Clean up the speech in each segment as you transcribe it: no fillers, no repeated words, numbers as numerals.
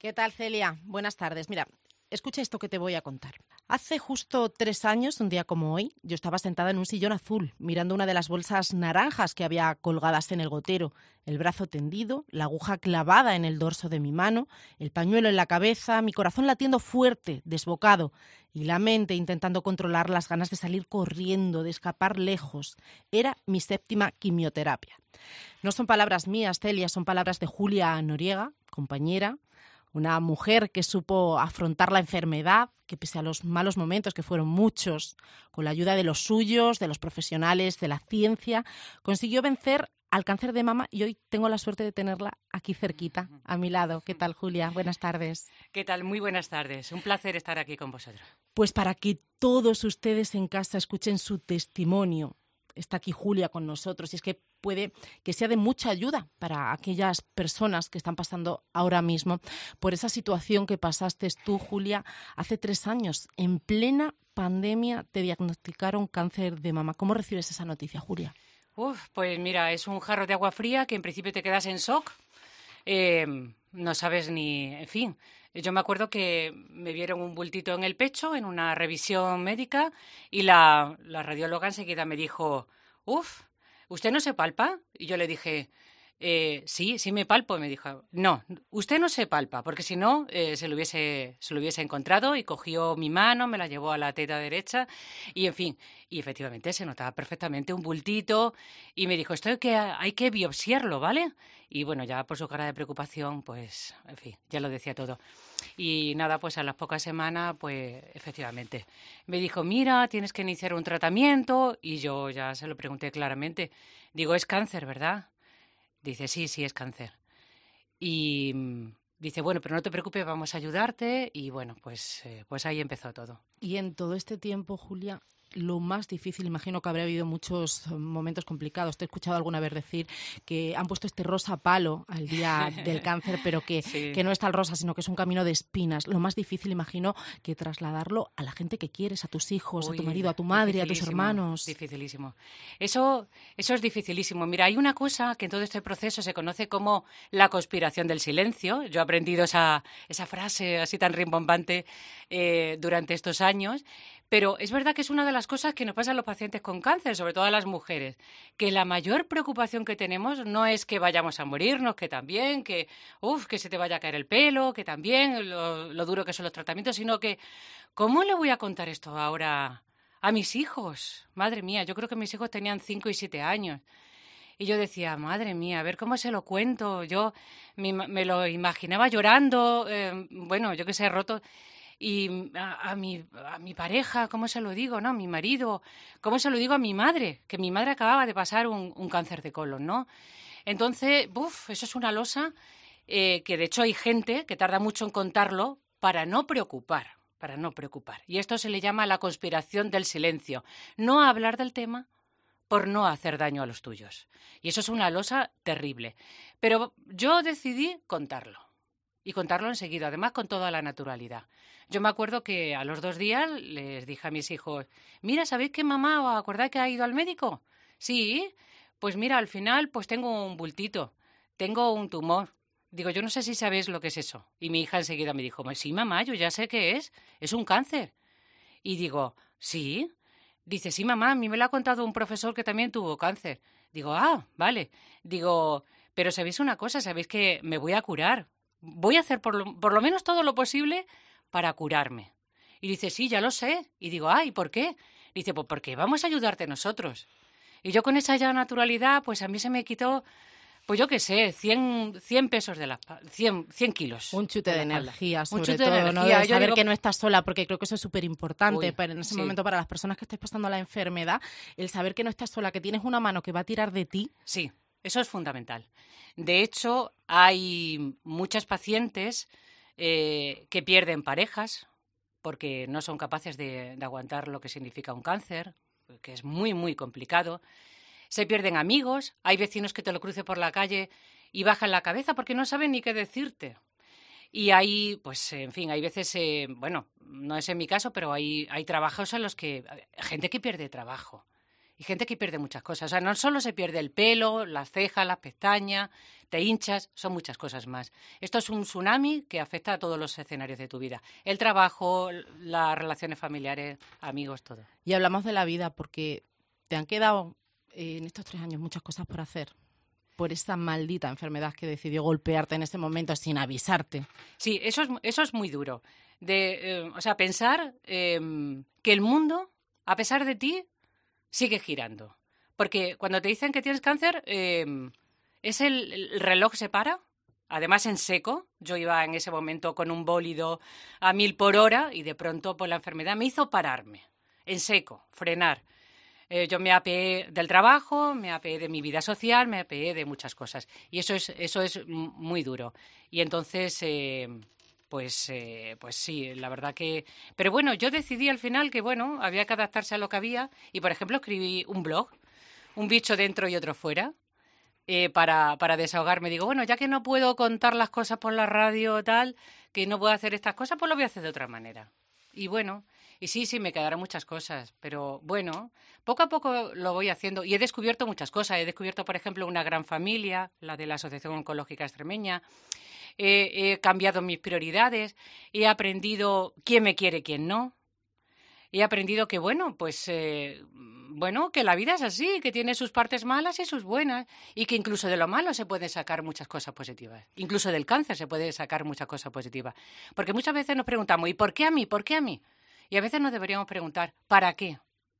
¿Qué tal, Celia? Buenas tardes. Mira, escucha esto que te voy a contar. Hace justo 3 años, un día como hoy, yo estaba sentada en un sillón azul, mirando una de las bolsas naranjas que había colgadas en el gotero, el brazo tendido, la aguja clavada en el dorso de mi mano, el pañuelo en la cabeza, mi corazón latiendo fuerte, desbocado, y la mente intentando controlar las ganas de salir corriendo, de escapar lejos. Era mi 7ª quimioterapia. No son palabras mías, Celia, son palabras de Julia Noriega, compañera, una mujer que supo afrontar la enfermedad, que pese a los malos momentos, que fueron muchos, con la ayuda de los suyos, de los profesionales, de la ciencia, consiguió vencer al cáncer de mama y hoy tengo la suerte de tenerla aquí cerquita, a mi lado. ¿Qué tal, Julia? Buenas tardes. ¿Qué tal? Muy buenas tardes. Un placer estar aquí con vosotros. Pues para que todos ustedes en casa escuchen su testimonio, está aquí Julia con nosotros y es que puede que sea de mucha ayuda para aquellas personas que están pasando ahora mismo por esa situación que pasaste tú, Julia, hace 3 años. En plena pandemia te diagnosticaron cáncer de mama. ¿Cómo recibes esa noticia, Julia? Pues mira, es un jarro de agua fría que en principio te quedas en shock. No sabes ni... En fin, yo me acuerdo que me vieron un bultito en el pecho en una revisión médica y la radióloga enseguida me dijo, ¿usted no se palpa? Y yo le dije, sí me palpo. Y me dijo, no, usted no se palpa, porque si no se lo hubiese encontrado. Y cogió mi mano, me la llevó a la teta derecha y, en fin, y efectivamente se notaba perfectamente un bultito y me dijo, esto hay que biopsiarlo, ¿vale? Y bueno, ya por su cara de preocupación, pues, en fin, ya lo decía todo. Y nada, pues a las pocas semanas, pues, efectivamente, me dijo, mira, tienes que iniciar un tratamiento. Y yo ya se lo pregunté claramente. Digo, es cáncer, ¿verdad? Dice, sí, es cáncer. Y dice, bueno, pero no te preocupes, vamos a ayudarte. Y bueno, pues ahí empezó todo. Y en todo este tiempo, Julia, lo más difícil, imagino que habrá habido muchos momentos complicados. Te he escuchado alguna vez decir que han puesto este rosa palo al día del cáncer, pero que, Sí. que no está el rosa, sino que es un camino de espinas. Lo más difícil, imagino, que trasladarlo a la gente que quieres, a tus hijos, a tu marido, a tu madre, a tus hermanos. Dificilísimo. Eso es dificilísimo. Mira, hay una cosa que en todo este proceso se conoce como la conspiración del silencio. Yo he aprendido esa frase así tan rimbombante durante estos años. Pero es verdad que es una de las cosas que nos pasa a los pacientes con cáncer, sobre todo a las mujeres, que la mayor preocupación que tenemos no es que vayamos a morirnos, que también, que se te vaya a caer el pelo, que también, lo duro que son los tratamientos, sino que, ¿cómo le voy a contar esto ahora a mis hijos? Madre mía, yo creo que mis hijos tenían 5 y 7 años. Y yo decía, madre mía, a ver cómo se lo cuento. Yo me lo imaginaba llorando, bueno, yo qué sé, roto. Y a mi pareja, ¿cómo se lo digo, no? A mi marido, ¿cómo se lo digo a mi madre? Que mi madre acababa de pasar un cáncer de colon, ¿no? Entonces, eso es una losa que de hecho hay gente que tarda mucho en contarlo para no preocupar. Y esto se le llama la conspiración del silencio. No hablar del tema por no hacer daño a los tuyos. Y eso es una losa terrible. Pero yo decidí contarlo. Y contarlo enseguida, además con toda la naturalidad. Yo me acuerdo que a los 2 días les dije a mis hijos, mira, ¿sabéis que mamá os acordáis que ha ido al médico? Sí, pues mira, al final pues tengo un bultito, tengo un tumor. Digo, yo no sé si sabéis lo que es eso. Y mi hija enseguida me dijo, sí, mamá, yo ya sé qué es un cáncer. Y digo, ¿sí? Dice, sí, mamá, a mí me lo ha contado un profesor que también tuvo cáncer. Digo, vale. Digo, pero ¿sabéis una cosa? ¿Sabéis que me voy a curar? Voy a hacer por lo menos todo lo posible para curarme. Y dice, sí, ya lo sé. Y digo, ¿y por qué? Dice, pues porque vamos a ayudarte nosotros. Y yo con esa ya naturalidad, pues a mí se me quitó, pues yo qué sé, 100 pesos de 100 kilos. Un chute de energía, sobre chute todo, de ¿no? energía. De saber que no estás sola, porque creo que eso es súper importante en ese Sí. momento para las personas que estáis pasando la enfermedad, el saber que no estás sola, que tienes una mano que va a tirar de ti. Sí, eso es fundamental. De hecho, hay muchas pacientes que pierden parejas porque no son capaces de aguantar lo que significa un cáncer, que es muy, muy complicado. Se pierden amigos, hay vecinos que te lo crucen por la calle y bajan la cabeza porque no saben ni qué decirte. Y hay, pues, en fin, hay veces, bueno, no es en mi caso, pero hay trabajos en los que gente que pierde trabajo. Y gente que pierde muchas cosas. O sea, no solo se pierde el pelo, las cejas, las pestañas, te hinchas, son muchas cosas más. Esto es un tsunami que afecta a todos los escenarios de tu vida. El trabajo, las relaciones familiares, amigos, todo. Y hablamos de la vida porque te han quedado en estos 3 años muchas cosas por hacer. Por esa maldita enfermedad que decidió golpearte en ese momento sin avisarte. Sí, eso es muy duro. O sea, pensar que el mundo, a pesar de ti, sigue girando. Porque cuando te dicen que tienes cáncer, el reloj se para, además en seco. Yo iba en ese momento con un bólido a 1000 por hora y de pronto pues, la enfermedad me hizo pararme, en seco, frenar. Yo me apeé del trabajo, me apeé de mi vida social, me apeé de muchas cosas. Y eso es muy duro. Y entonces, pues sí, la verdad que... Pero bueno, yo decidí al final que, bueno, había que adaptarse a lo que había. Y, por ejemplo, escribí un blog, Un bicho dentro y otro fuera, para desahogarme. Digo, bueno, ya que no puedo contar las cosas por la radio o tal, que no puedo hacer estas cosas, pues lo voy a hacer de otra manera. Y bueno... Y sí, me quedarán muchas cosas, pero bueno, poco a poco lo voy haciendo y he descubierto muchas cosas. He descubierto, por ejemplo, una gran familia, la de la Asociación Oncológica Extremeña. He cambiado mis prioridades, he aprendido quién me quiere, quién no. He aprendido que, bueno, pues, que la vida es así, que tiene sus partes malas y sus buenas, y que incluso de lo malo se pueden sacar muchas cosas positivas. Incluso del cáncer se puede sacar muchas cosas positivas. Porque muchas veces nos preguntamos, ¿y por qué a mí? ¿Por qué a mí? Y a veces nos deberíamos preguntar, ¿para qué?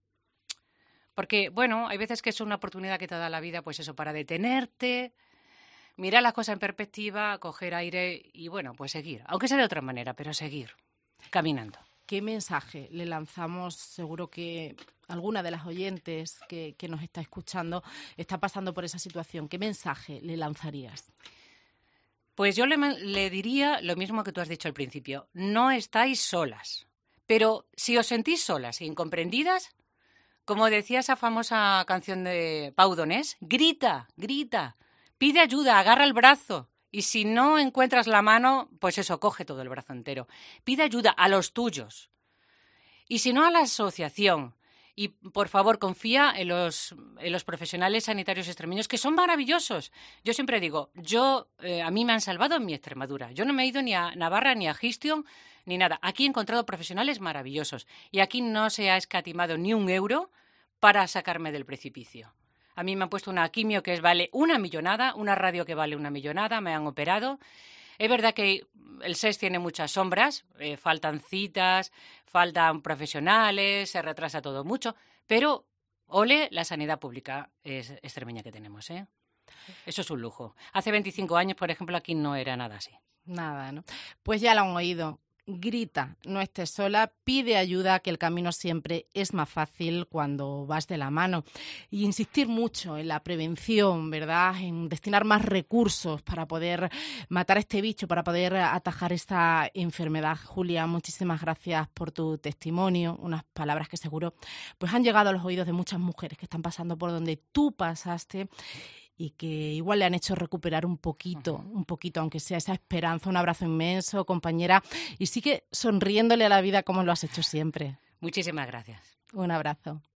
Porque, bueno, hay veces que es una oportunidad que te da la vida, pues eso, para detenerte, mirar las cosas en perspectiva, coger aire y, bueno, pues seguir. Aunque sea de otra manera, pero seguir, caminando. ¿Qué mensaje le lanzamos? Seguro que alguna de las oyentes que nos está escuchando está pasando por esa situación. ¿Qué mensaje le lanzarías? Pues yo le diría lo mismo que tú has dicho al principio. No estáis solas. Pero si os sentís solas e incomprendidas, como decía esa famosa canción de Pau Donés, grita, pide ayuda, agarra el brazo. Y si no encuentras la mano, pues eso, coge todo el brazo entero. Pide ayuda a los tuyos. Y si no, a la asociación. Y, por favor, confía en los profesionales sanitarios extremeños, que son maravillosos. Yo siempre digo, a mí me han salvado en mi Extremadura. Yo no me he ido ni a Navarra, ni a Gistio, ni nada. Aquí he encontrado profesionales maravillosos. Y aquí no se ha escatimado ni un euro para sacarme del precipicio. A mí me han puesto una quimio que vale 1 millonada, una radio que vale 1 millonada, me han operado. Es verdad que el SES tiene muchas sombras, faltan citas, faltan profesionales, se retrasa todo mucho, pero ole la sanidad pública extremeña que tenemos, ¿eh? Eso es un lujo. Hace 25 años, por ejemplo, aquí no era nada así. Nada, ¿no? Pues ya lo han oído. Grita, no estés sola, pide ayuda, que el camino siempre es más fácil cuando vas de la mano. Y insistir mucho en la prevención, ¿verdad? En destinar más recursos para poder matar a este bicho, para poder atajar esta enfermedad. Julia, muchísimas gracias por tu testimonio, unas palabras que seguro pues han llegado a los oídos de muchas mujeres que están pasando por donde tú pasaste y que igual le han hecho recuperar un poquito, aunque sea esa esperanza. Un abrazo inmenso, compañera, y sigue sonriéndole a la vida como lo has hecho siempre. Muchísimas gracias. Un abrazo.